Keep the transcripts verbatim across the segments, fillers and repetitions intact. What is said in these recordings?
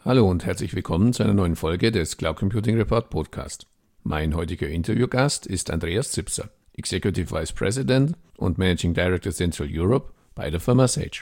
Hallo und herzlich willkommen zu einer neuen Folge des Cloud Computing Report Podcast. Mein heutiger Interviewgast ist Andreas Zipser, Executive Vice President und Managing Director Central Europe bei der Firma Sage.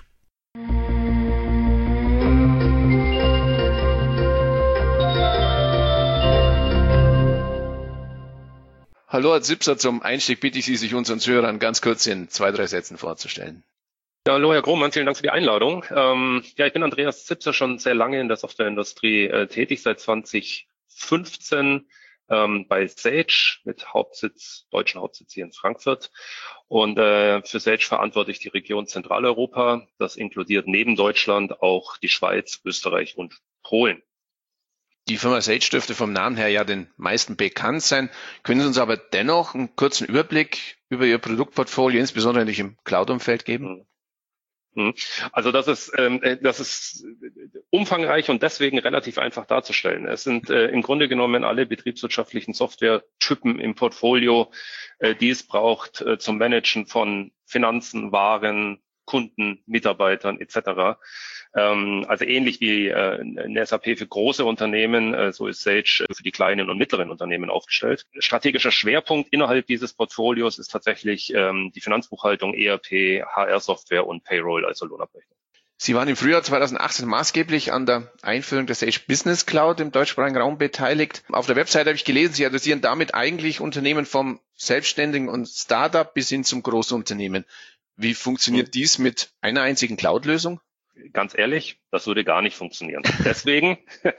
Hallo Herr Zipser, zum Einstieg bitte ich Sie, sich unseren Zuhörern ganz kurz in zwei, drei Sätzen vorzustellen. Ja, hallo Herr Grohmann, vielen Dank für die Einladung. Ähm, ja, ich bin Andreas Zipser, schon sehr lange in der Softwareindustrie äh, tätig, seit zwanzig fünfzehn ähm, bei Sage mit Hauptsitz, deutschen Hauptsitz hier in Frankfurt. Und äh, für Sage verantworte ich die Region Zentraleuropa. Das inkludiert neben Deutschland auch die Schweiz, Österreich und Polen. Die Firma Sage dürfte vom Namen her ja den meisten bekannt sein. Können Sie uns aber dennoch einen kurzen Überblick über Ihr Produktportfolio, insbesondere im Cloud-Umfeld geben? Also das ist ähm, das ist umfangreich und deswegen relativ einfach darzustellen. Es sind äh, im Grunde genommen alle betriebswirtschaftlichen Softwaretypen im Portfolio, äh, die es braucht äh, zum Managen von Finanzen, Waren, Kunden, Mitarbeitern et cetera. Ähm, also ähnlich wie äh, eine S A P für große Unternehmen, äh, so ist Sage für die kleinen und mittleren Unternehmen aufgestellt. Strategischer Schwerpunkt innerhalb dieses Portfolios ist tatsächlich ähm, die Finanzbuchhaltung, E R P, H R-Software und Payroll, also Lohnabrechnung. Sie waren im Frühjahr zweitausendachtzehn maßgeblich an der Einführung der Sage Business Cloud im deutschsprachigen Raum beteiligt. Auf der Webseite habe ich gelesen, Sie adressieren damit eigentlich Unternehmen vom Selbstständigen und Startup bis hin zum Großunternehmen. Wie funktioniert dies mit einer einzigen Cloud-Lösung? Ganz ehrlich, das würde gar nicht funktionieren. Deswegen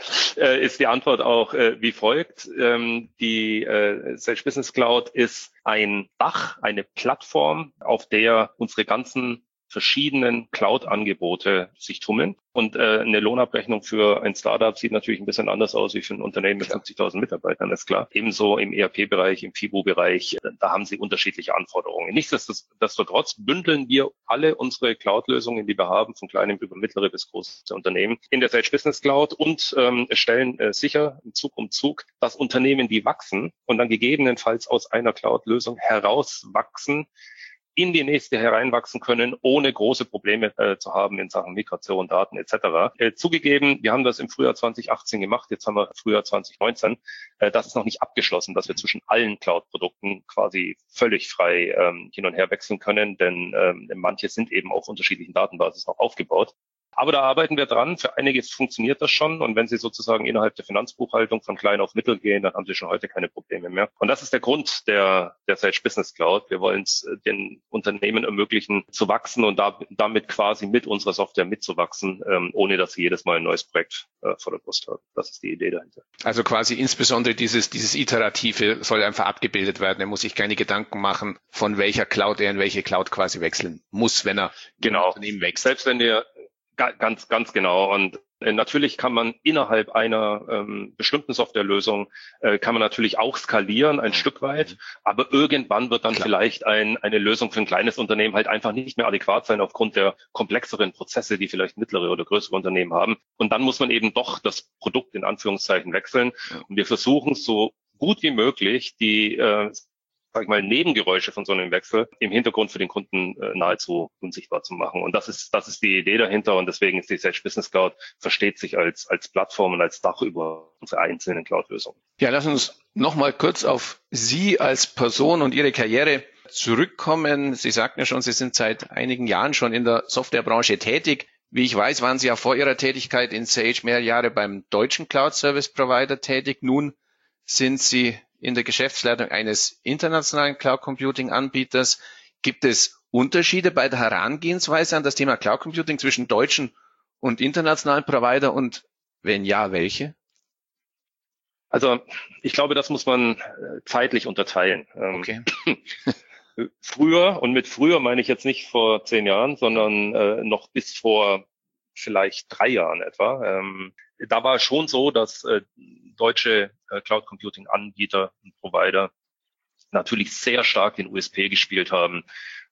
äh, ist die Antwort auch äh, wie folgt. Ähm, die äh, Sage Business Cloud ist ein Dach, eine Plattform, auf der unsere ganzen verschiedenen Cloud-Angebote sich tummeln. Und äh, eine Lohnabrechnung für ein Startup sieht natürlich ein bisschen anders aus wie für ein Unternehmen mit fünfzigtausend Mitarbeitern, ist klar. Ebenso im E R P-Bereich, im FIBO-Bereich, da haben sie unterschiedliche Anforderungen. Nichtsdestotrotz bündeln wir alle unsere Cloud-Lösungen, die wir haben, von kleinem über mittlere bis große Unternehmen, in der Sage Business Cloud und ähm, stellen äh, sicher, Zug um Zug, dass Unternehmen, die wachsen und dann gegebenenfalls aus einer Cloud-Lösung herauswachsen, in die nächste hereinwachsen können, ohne große Probleme äh, zu haben in Sachen Migration, Daten et cetera. Äh, zugegeben, wir haben das im Frühjahr zwanzig achtzehn gemacht, jetzt haben wir Frühjahr zwanzig neunzehn. Äh, das ist noch nicht abgeschlossen, dass wir zwischen allen Cloud-Produkten quasi völlig frei ähm, hin und her wechseln können, denn ähm, manche sind eben auf unterschiedlichen Datenbasen noch aufgebaut. Aber da arbeiten wir dran. Für einiges funktioniert das schon. Und wenn Sie sozusagen innerhalb der Finanzbuchhaltung von klein auf mittel gehen, dann haben Sie schon heute keine Probleme mehr. Und das ist der Grund der, der Sage Business Cloud. Wir wollen es den Unternehmen ermöglichen, zu wachsen und da, damit quasi mit unserer Software mitzuwachsen, ähm, ohne dass sie jedes Mal ein neues Projekt äh, vor der Brust haben. Das ist die Idee dahinter. Also quasi insbesondere dieses, dieses Iterative soll einfach abgebildet werden. Er muss sich keine Gedanken machen, von welcher Cloud er in welche Cloud quasi wechseln muss, wenn er genau. Unternehmen wächst. Selbst wenn ihr Ganz, ganz genau. Und äh, natürlich kann man innerhalb einer ähm, bestimmten Softwarelösung äh, kann man natürlich auch skalieren ein mhm. Stück weit. Aber irgendwann wird dann Klar. vielleicht ein, eine Lösung für ein kleines Unternehmen halt einfach nicht mehr adäquat sein aufgrund der komplexeren Prozesse, die vielleicht mittlere oder größere Unternehmen haben. Und dann muss man eben doch das Produkt in Anführungszeichen wechseln. Ja. Und wir versuchen so gut wie möglich die äh, sag ich mal, Nebengeräusche von so einem Wechsel im Hintergrund für den Kunden äh, nahezu unsichtbar zu machen. Und das ist, das ist die Idee dahinter. Und deswegen ist die Sage Business Cloud, versteht sich als, als Plattform und als Dach über unsere einzelnen Cloud-Lösungen. Ja, lass uns nochmal kurz auf Sie als Person und Ihre Karriere zurückkommen. Sie sagten ja schon, Sie sind seit einigen Jahren schon in der Softwarebranche tätig. Wie ich weiß, waren Sie ja vor Ihrer Tätigkeit in Sage mehrere Jahre beim deutschen Cloud-Service-Provider tätig. Nun sind Sie in der Geschäftsleitung eines internationalen Cloud-Computing-Anbieters. Gibt es Unterschiede bei der Herangehensweise an das Thema Cloud Computing zwischen deutschen und internationalen Provider und wenn ja, welche? Also ich glaube, das muss man zeitlich unterteilen. Okay. Früher, und mit früher meine ich jetzt nicht vor zehn Jahren, sondern äh, noch bis vor vielleicht drei Jahren etwa. Ähm, da war es schon so, dass äh, deutsche äh, Cloud Computing Anbieter und Provider natürlich sehr stark den U S P gespielt haben,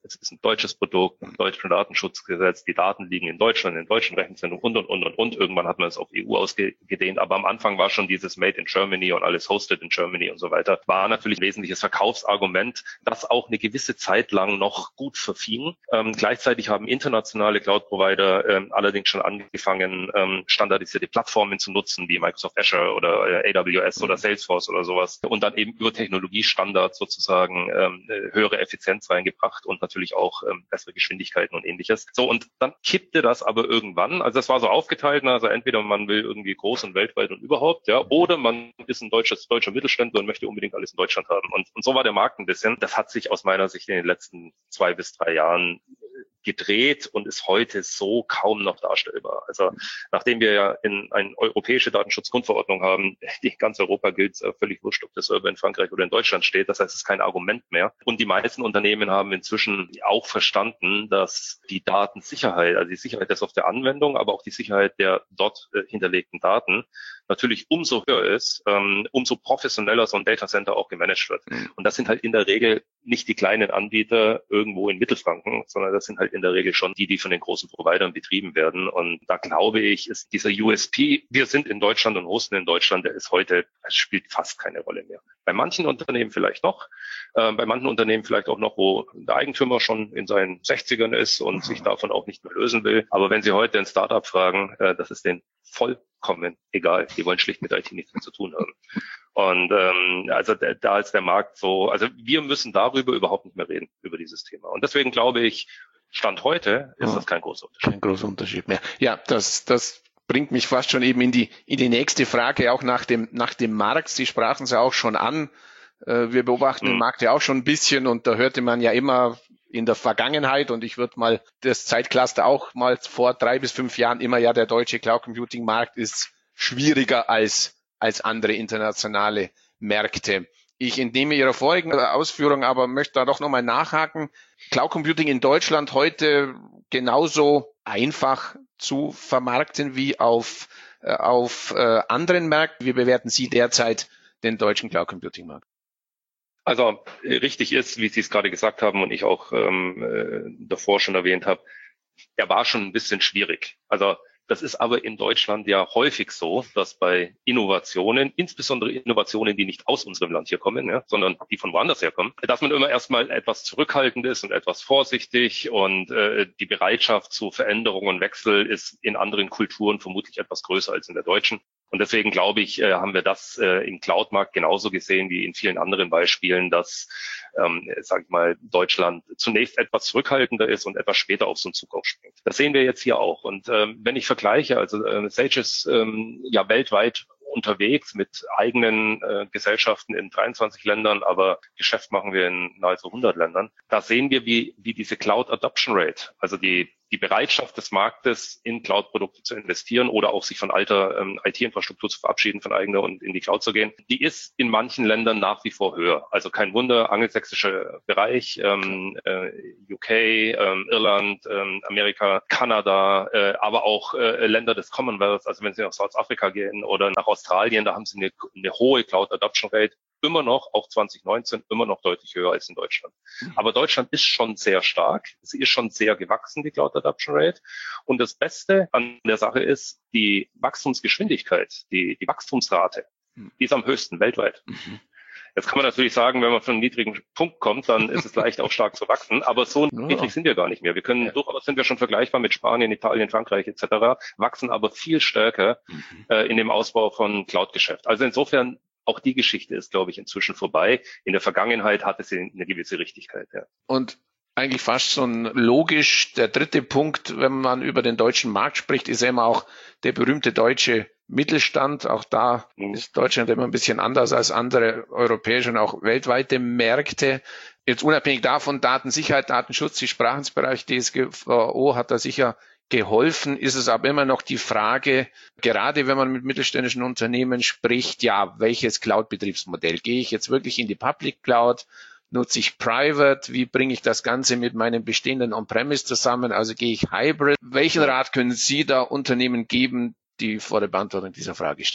es ist ein deutsches Produkt, ein deutsches Datenschutzgesetz, die Daten liegen in Deutschland, in deutschen Rechenzentren und, und, und, und, und. Irgendwann hat man es auf E U ausgedehnt, aber am Anfang war schon dieses Made in Germany und alles hosted in Germany und so weiter, war natürlich ein wesentliches Verkaufsargument, das auch eine gewisse Zeit lang noch gut verfing. Ähm, gleichzeitig haben internationale Cloud-Provider ähm, allerdings schon angefangen, ähm, standardisierte Plattformen zu nutzen, wie Microsoft Azure oder äh, A W S oder Salesforce oder sowas und dann eben über Technologiestandards sozusagen ähm, höhere Effizienz reingebracht und natürlich auch ähm, bessere Geschwindigkeiten und ähnliches. So, und dann kippte das aber irgendwann, also das war so aufgeteilt, also entweder man will irgendwie groß und weltweit und überhaupt, ja, oder man ist ein deutsches, deutscher Mittelständler und möchte unbedingt alles in Deutschland haben. Und, und so war der Markt ein bisschen. Das hat sich aus meiner Sicht in den letzten zwei bis drei Jahren gedreht und ist heute so kaum noch darstellbar. Also nachdem wir ja in eine europäische Datenschutzgrundverordnung haben, die in ganz Europa gilt, äh, völlig wurscht, ob der Server in Frankreich oder in Deutschland steht. Das heißt, es ist kein Argument mehr. Und die meisten Unternehmen haben inzwischen auch verstanden, dass die Datensicherheit, also die Sicherheit der Softwareanwendung, aber auch die Sicherheit der dort äh, hinterlegten Daten natürlich umso höher ist, ähm, umso professioneller so ein Datacenter auch gemanagt wird. Und das sind halt in der Regel nicht die kleinen Anbieter irgendwo in Mittelfranken, sondern das sind halt in der Regel schon die, die von den großen Providern betrieben werden. Und da glaube ich, ist dieser U S P, wir sind in Deutschland und hosten in Deutschland, der ist heute, es spielt fast keine Rolle mehr. Bei manchen Unternehmen vielleicht noch, äh, bei manchen Unternehmen vielleicht auch noch, wo der Eigentümer schon in seinen sechzigern ist und mhm. sich davon auch nicht mehr lösen will. Aber wenn Sie heute ein Startup fragen, äh, das ist denen vollkommen egal. Die wollen schlicht mit I T nichts mehr zu tun haben. Und ähm, also da, da ist der Markt so, also wir müssen darüber überhaupt nicht mehr reden, über dieses Thema. Und deswegen glaube ich, Stand heute ist oh, das kein großer Unterschied. Kein großer Unterschied mehr. Ja, das, das bringt mich fast schon eben in die, in die nächste Frage, auch nach dem, nach dem Markt. Sie sprachen es ja auch schon an. Wir beobachten hm. den Markt ja auch schon ein bisschen und da hörte man ja immer in der Vergangenheit, und ich würde mal das Zeitcluster auch mal vor drei bis fünf Jahren immer, ja, der deutsche Cloud Computing Markt ist schwieriger als, als andere internationale Märkte. Ich entnehme Ihrer vorigen Ausführung, aber möchte da doch nochmal nachhaken. Cloud Computing in Deutschland heute genauso einfach zu vermarkten wie auf, äh, auf äh, anderen Märkten. Wie bewerten Sie derzeit den deutschen Cloud Computing Markt? Also richtig ist, wie Sie es gerade gesagt haben und ich auch ähm, äh, davor schon erwähnt habe, er war schon ein bisschen schwierig. Also das ist aber in Deutschland ja häufig so, dass bei Innovationen, insbesondere Innovationen, die nicht aus unserem Land hier kommen, ja, sondern die von woanders herkommen, dass man immer erstmal etwas zurückhaltend ist und etwas vorsichtig und äh, die Bereitschaft zu Veränderungen und Wechsel ist in anderen Kulturen vermutlich etwas größer als in der deutschen. Und deswegen glaube ich, äh, haben wir das äh, im Cloud-Markt genauso gesehen wie in vielen anderen Beispielen, dass, ähm, sage ich mal, Deutschland zunächst etwas zurückhaltender ist und etwas später auf so einen Zug aufspringt. Das sehen wir jetzt hier auch. Und ähm, wenn ich vergleiche, also äh, Sage ist ähm, ja weltweit unterwegs mit eigenen äh, Gesellschaften in dreiundzwanzig Ländern, aber Geschäft machen wir in nahezu hundert Ländern. Da sehen wir, wie, wie diese Cloud Adoption Rate, also die die Bereitschaft des Marktes, in Cloud-Produkte zu investieren oder auch sich von alter ähm, I T-Infrastruktur zu verabschieden, von eigener und in die Cloud zu gehen, die ist in manchen Ländern nach wie vor höher. Also kein Wunder, angelsächsischer Bereich, ähm, äh, U K, ähm, Irland, ähm, Amerika, Kanada, äh, aber auch äh, Länder des Commonwealth, also wenn Sie nach Südafrika gehen oder nach Australien, da haben Sie eine, eine hohe Cloud-Adoption-Rate. Immer noch, auch zwanzig neunzehn, immer noch deutlich höher als in Deutschland. Aber Deutschland ist schon sehr stark. Sie ist schon sehr gewachsen, die Cloud Adoption Rate. Und das Beste an der Sache ist, die Wachstumsgeschwindigkeit, die, die Wachstumsrate, die ist am höchsten weltweit. Jetzt kann man natürlich sagen, wenn man von einem niedrigen Punkt kommt, dann ist es leicht auch stark zu wachsen. Aber so niedrig sind wir gar nicht mehr. Wir können, durchaus sind wir schon vergleichbar mit Spanien, Italien, Frankreich et cetera, wachsen aber viel stärker äh, in dem Ausbau von Cloud-Geschäft. Also insofern, auch die Geschichte ist, glaube ich, inzwischen vorbei. In der Vergangenheit hatte sie eine gewisse Richtigkeit. Ja. Und eigentlich fast so ein logisch, der dritte Punkt, wenn man über den deutschen Markt spricht, ist immer auch der berühmte deutsche Mittelstand. Auch da mhm. ist Deutschland immer ein bisschen anders als andere europäische und auch weltweite Märkte. Jetzt unabhängig davon, Datensicherheit, Datenschutz, die Sprachensbereich D S G V O hat da sicher geholfen, ist es aber immer noch die Frage, gerade wenn man mit mittelständischen Unternehmen spricht, ja, welches Cloud-Betriebsmodell? Gehe ich jetzt wirklich in die Public Cloud? Nutze ich Private? Wie bringe ich das Ganze mit meinem bestehenden On-Premise zusammen? Also gehe ich Hybrid? Welchen Rat können Sie da Unternehmen geben, die vor der Beantwortung dieser Frage stehen?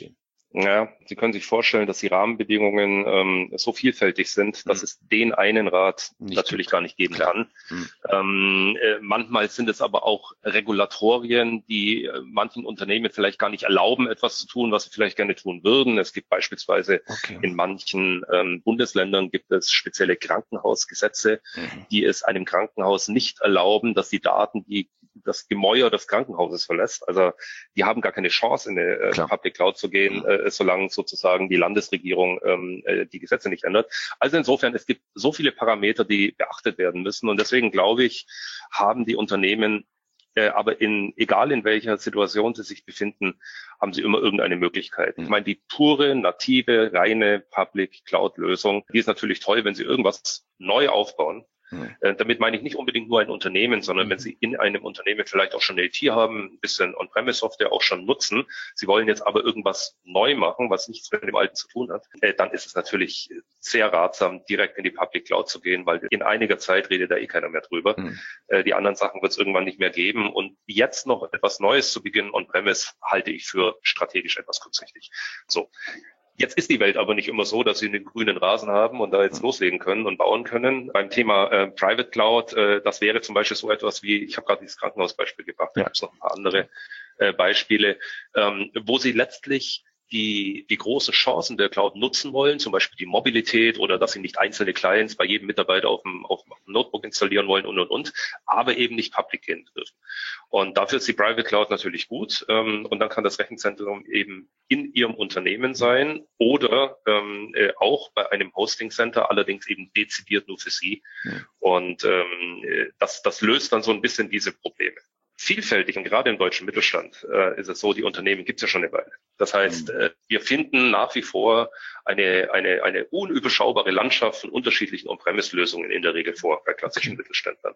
Ja, Sie können sich vorstellen, dass die Rahmenbedingungen ähm, so vielfältig sind, dass hm. es den einen Rat nicht natürlich gibt. gar nicht geben Klar. kann. Hm. Ähm, äh, manchmal sind es aber auch Regulatorien, die äh, manchen Unternehmen vielleicht gar nicht erlauben, etwas zu tun, was sie vielleicht gerne tun würden. Es gibt beispielsweise okay. in manchen ähm, Bundesländern gibt es spezielle Krankenhausgesetze, mhm. die es einem Krankenhaus nicht erlauben, dass die Daten, die das Gemäuer des Krankenhauses verlässt. Also die haben gar keine Chance, in eine äh, Public Cloud zu gehen, mhm. äh, solange sozusagen die Landesregierung ähm, äh, die Gesetze nicht ändert. Also insofern, es gibt so viele Parameter, die beachtet werden müssen. Und deswegen glaube ich, haben die Unternehmen, äh, aber in egal in welcher Situation sie sich befinden, haben sie immer irgendeine Möglichkeit. Mhm. Ich meine, die pure, native, reine Public Cloud-Lösung, die ist natürlich toll, wenn sie irgendwas neu aufbauen. Mhm. Damit meine ich nicht unbedingt nur ein Unternehmen, sondern mhm. wenn Sie in einem Unternehmen vielleicht auch schon eine I T haben, ein bisschen On-Premise-Software auch schon nutzen, Sie wollen jetzt aber irgendwas neu machen, was nichts mit dem Alten zu tun hat, dann ist es natürlich sehr ratsam, direkt in die Public Cloud zu gehen, weil in einiger Zeit redet da eh keiner mehr drüber. Mhm. Die anderen Sachen wird es irgendwann nicht mehr geben. Und jetzt noch etwas Neues zu beginnen On-Premise halte ich für strategisch etwas kurzsichtig. So. Jetzt ist die Welt aber nicht immer so, dass sie einen grünen Rasen haben und da jetzt loslegen können und bauen können. Beim Thema äh, Private Cloud, äh, das wäre zum Beispiel so etwas wie, ich habe gerade dieses Krankenhausbeispiel gebracht, da ja. gibt es noch ein paar andere äh, Beispiele, ähm, wo sie letztlich die die großen Chancen der Cloud nutzen wollen, zum Beispiel die Mobilität oder dass sie nicht einzelne Clients bei jedem Mitarbeiter auf dem, auf dem Notebook installieren wollen und, und, und, aber eben nicht public gehen dürfen. Und dafür ist die Private Cloud natürlich gut. Ähm, und dann kann das Rechenzentrum eben in Ihrem Unternehmen sein oder ähm, äh, auch bei einem Hosting Center, allerdings eben dezidiert nur für Sie. Ja. Und ähm, das, das löst dann so ein bisschen diese Probleme. Vielfältig und gerade im deutschen Mittelstand äh, ist es so, die Unternehmen gibt es ja schon eine Weile. Das heißt, äh, wir finden nach wie vor eine eine eine unüberschaubare Landschaft von unterschiedlichen On-Premise-Lösungen in der Regel vor bei klassischen okay. Mittelständlern.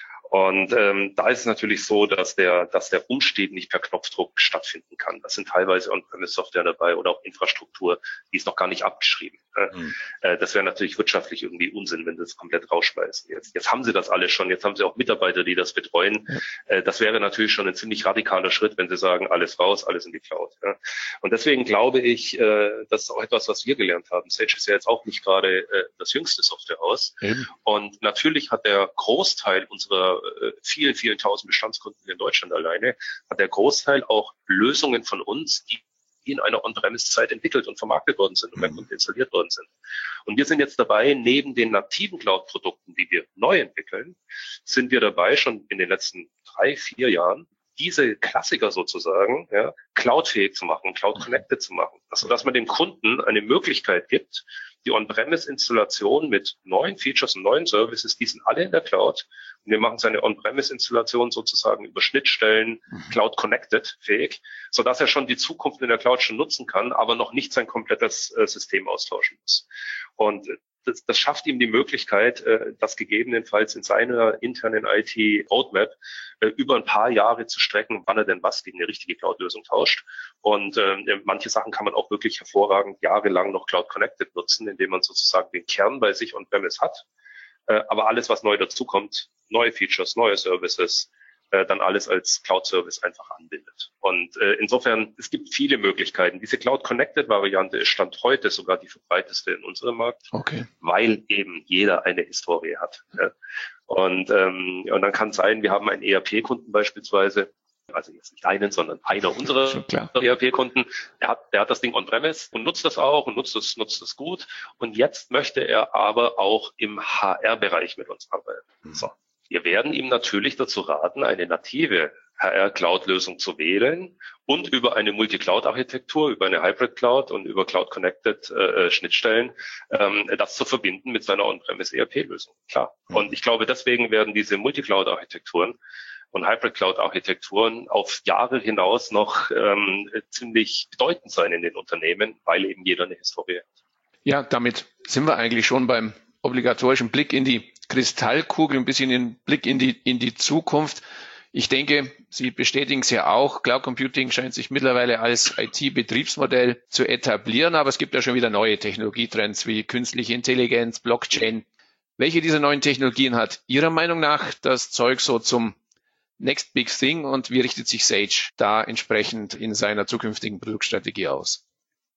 Und ähm, da ist es natürlich so, dass der dass der Umstieg nicht per Knopfdruck stattfinden kann. Das sind teilweise On-Premise-Software dabei oder auch Infrastruktur, die ist noch gar nicht abgeschrieben. Mhm. Äh, das wäre natürlich wirtschaftlich irgendwie Unsinn, wenn sie das komplett rausschmeißen. Jetzt, jetzt haben sie das alles schon, jetzt haben sie auch Mitarbeiter, die das betreuen. Ja. Äh, das wäre natürlich schon ein ziemlich radikaler Schritt, wenn sie sagen, alles raus, alles in die Cloud. Ja. Und deswegen glaube ich, äh, das ist auch etwas, was wir gelernt haben. Sage ist ja jetzt auch nicht gerade äh, das jüngste Softwarehaus. Mhm. Und natürlich hat der Großteil unserer äh, vielen, vielen tausend Bestandskunden in Deutschland alleine, hat der Großteil auch Lösungen von uns, die in einer On-Premise-Zeit entwickelt und vermarktet worden sind und mhm. installiert worden sind. Und wir sind jetzt dabei, neben den nativen Cloud-Produkten, die wir neu entwickeln, sind wir dabei, schon in den letzten drei, vier Jahren, diese Klassiker sozusagen, ja, cloudfähig zu machen, cloud-connected zu machen. Also, dass man dem Kunden eine Möglichkeit gibt, die On-Premise-Installation mit neuen Features und neuen Services, die sind alle in der Cloud. Und wir machen seine On-Premise-Installation sozusagen über Schnittstellen mhm. Cloud-connected fähig, sodass er schon die Zukunft in der Cloud schon nutzen kann, aber noch nicht sein komplettes äh, System austauschen muss. Und das, das schafft ihm die Möglichkeit, äh, das gegebenenfalls in seiner internen I T-Roadmap äh, über ein paar Jahre zu strecken, wann er denn was gegen eine richtige Cloud-Lösung tauscht. Und äh, manche Sachen kann man auch wirklich hervorragend jahrelang noch Cloud-Connected nutzen, indem man sozusagen den Kern bei sich on-premise hat. Äh, aber alles, was neu dazukommt, neue Features, neue Services, äh, dann alles als Cloud-Service einfach anbindet. Und äh, insofern, es gibt viele Möglichkeiten. Diese Cloud-Connected-Variante ist Stand heute sogar die verbreiteste in unserem Markt, okay. weil eben jeder eine Historie hat. Ja. Und, ähm, und dann kann es sein, wir haben einen E R P-Kunden beispielsweise, also jetzt nicht einen, sondern einer unserer E R P-Kunden, der hat, der hat das Ding on-premise und nutzt das auch und nutzt es, nutzt es gut. Und jetzt möchte er aber auch im H R-Bereich mit uns arbeiten. Mhm. So. Wir werden ihm natürlich dazu raten, eine native H R-Cloud-Lösung zu wählen und über eine Multi-Cloud-Architektur, über eine Hybrid-Cloud und über Cloud-Connected-Schnittstellen äh, ähm, das zu verbinden mit seiner On-Premise E R P-Lösung. Klar. Mhm. Und ich glaube, deswegen werden diese Multi-Cloud-Architekturen und Hybrid-Cloud-Architekturen auf Jahre hinaus noch ähm, ziemlich bedeutend sein in den Unternehmen, weil eben jeder eine Historie hat. Ja, damit sind wir eigentlich schon beim obligatorischen Blick in die Kristallkugel, ein bisschen den Blick in die, in die Zukunft. Ich denke, Sie bestätigen es ja auch, Cloud Computing scheint sich mittlerweile als I T-Betriebsmodell zu etablieren, aber es gibt ja schon wieder neue Technologietrends wie künstliche Intelligenz, Blockchain. Welche dieser neuen Technologien hat Ihrer Meinung nach das Zeug so zum Next Big Thing und wie richtet sich Sage da entsprechend in seiner zukünftigen Produktstrategie aus?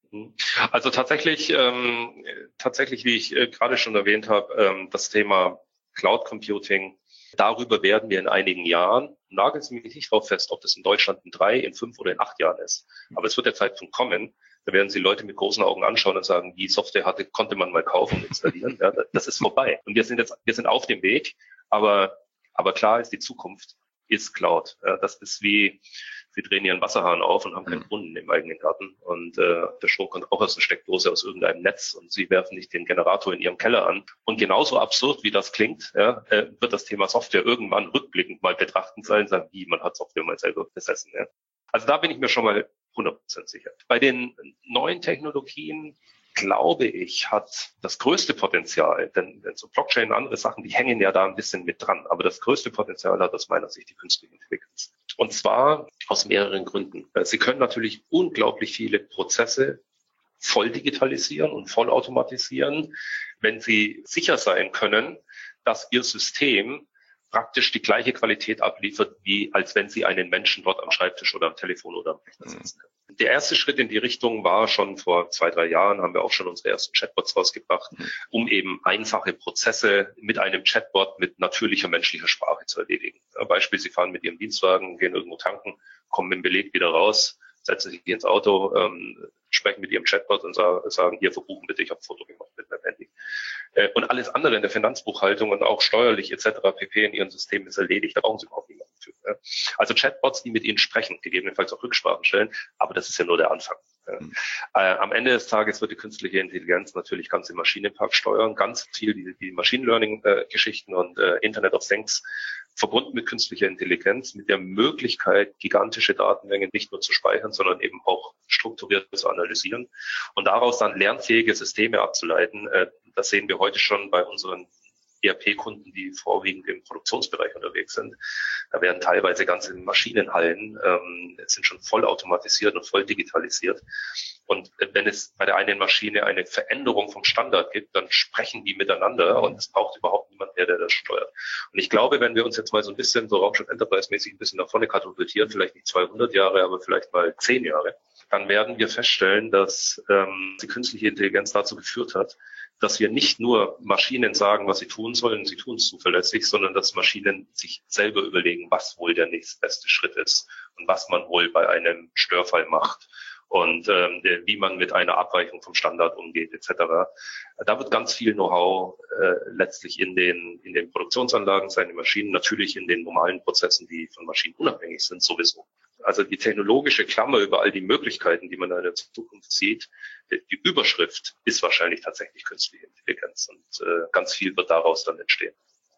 Also tatsächlich, ähm, tatsächlich, wie ich äh, gerade schon erwähnt habe, ähm, das Thema Cloud Computing, darüber werden wir in einigen Jahren, nageln Sie mich nicht drauf fest, ob das in Deutschland in drei, in fünf oder in acht Jahren ist. Aber es wird der Zeitpunkt kommen, da werden Sie Leute mit großen Augen anschauen und sagen, die Software hatte, konnte man mal kaufen und installieren. Ja, das ist vorbei. Und wir sind jetzt, wir sind auf dem Weg, aber, aber klar ist, die Zukunft ist Cloud. Ja, das ist wie, wir drehen hier einen Wasserhahn auf und haben keinen Brunnen im eigenen Garten. Und äh, der Strom kommt auch aus einer Steckdose, aus irgendeinem Netz. Und Sie werfen nicht den Generator in Ihrem Keller an. Und genauso absurd, wie das klingt, ja, äh, wird das Thema Software irgendwann rückblickend mal betrachtend sein, sagen, wie, man hat Software mal selber besessen. Ja. Also da bin ich mir schon mal hundert Prozent sicher. Bei den neuen Technologien, glaube ich, hat das größte Potenzial, denn, denn so Blockchain und andere Sachen, die hängen ja da ein bisschen mit dran. Aber das größte Potenzial hat aus meiner Sicht die künstliche Intelligenz. Und zwar aus mehreren Gründen. Sie können natürlich unglaublich viele Prozesse voll digitalisieren und voll automatisieren, wenn Sie sicher sein können, dass Ihr System praktisch die gleiche Qualität abliefert, wie als wenn Sie einen Menschen dort am Schreibtisch oder am Telefon oder am Rechner sitzen. Mhm. Der erste Schritt in die Richtung war schon vor zwei, drei Jahren, haben wir auch schon unsere ersten Chatbots rausgebracht, mhm. um eben einfache Prozesse mit einem Chatbot mit natürlicher menschlicher Sprache zu erledigen. Ja, Beispiel, Sie fahren mit Ihrem Dienstwagen, gehen irgendwo tanken, kommen mit dem Beleg wieder raus, setzen sich ins Auto, ähm, sprechen mit Ihrem Chatbot und sagen, hier verbuchen bitte, ich habe ein Foto gemacht mit meinem Handy. Und alles andere in der Finanzbuchhaltung und auch steuerlich et cetera pp. In Ihrem System ist erledigt. Da brauchen Sie überhaupt niemanden für. Also Chatbots, die mit Ihnen sprechen, gegebenenfalls auch Rücksprachen stellen, aber das ist ja nur der Anfang. Mhm. Am Ende des Tages wird die künstliche Intelligenz natürlich ganz im Maschinenpark steuern, ganz viel die, die Machine Learning-Geschichten und äh, Internet of Things verbunden mit künstlicher Intelligenz, mit der Möglichkeit, gigantische Datenmengen nicht nur zu speichern, sondern eben auch strukturiert zu analysieren und daraus dann lernfähige Systeme abzuleiten. Das sehen wir heute schon bei unseren E R P-Kunden, die vorwiegend im Produktionsbereich unterwegs sind. Da werden teilweise ganze Maschinenhallen, ähm, sind schon voll automatisiert und voll digitalisiert. Und wenn es bei der einen Maschine eine Veränderung vom Standard gibt, dann sprechen die miteinander und es braucht überhaupt niemand mehr, der das steuert. Und ich glaube, wenn wir uns jetzt mal so ein bisschen, so Raumschiff Enterprise-mäßig ein bisschen nach vorne katapultieren, vielleicht nicht zweihundert Jahre, aber vielleicht mal zehn Jahre, dann werden wir feststellen, dass ähm, die künstliche Intelligenz dazu geführt hat, dass wir nicht nur Maschinen sagen, was sie tun sollen, sie tun es zuverlässig, sondern dass Maschinen sich selber überlegen, was wohl der nächstbeste Schritt ist und was man wohl bei einem Störfall macht und ähm, wie man mit einer Abweichung vom Standard umgeht et cetera. Da wird ganz viel Know-how äh, letztlich in den in den Produktionsanlagen sein, in Maschinen, natürlich in den normalen Prozessen, die von Maschinen unabhängig sind, sowieso. Also die technologische Klammer über all die Möglichkeiten, die man in der Zukunft sieht, die Überschrift ist wahrscheinlich tatsächlich künstliche Intelligenz und äh, ganz viel wird daraus dann entstehen.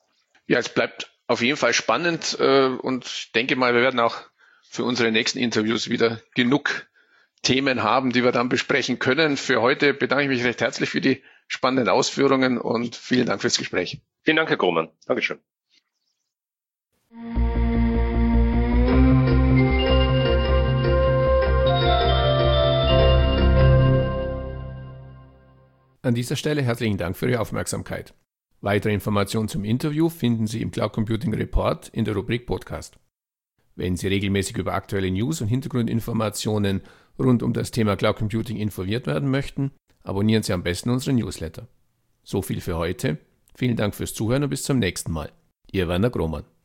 Ja, es bleibt auf jeden Fall spannend äh, und ich denke mal, wir werden auch für unsere nächsten Interviews wieder genug Themen haben, die wir dann besprechen können. Für heute bedanke ich mich recht herzlich für die spannenden Ausführungen und vielen Dank fürs Gespräch. Vielen Dank, Herr Grohmann. Dankeschön. An dieser Stelle herzlichen Dank für Ihre Aufmerksamkeit. Weitere Informationen zum Interview finden Sie im Cloud Computing Report in der Rubrik Podcast. Wenn Sie regelmäßig über aktuelle News und Hintergrundinformationen rund um das Thema Cloud Computing informiert werden möchten, abonnieren Sie am besten unseren Newsletter. So viel für heute. Vielen Dank fürs Zuhören und bis zum nächsten Mal. Ihr Werner Grohmann.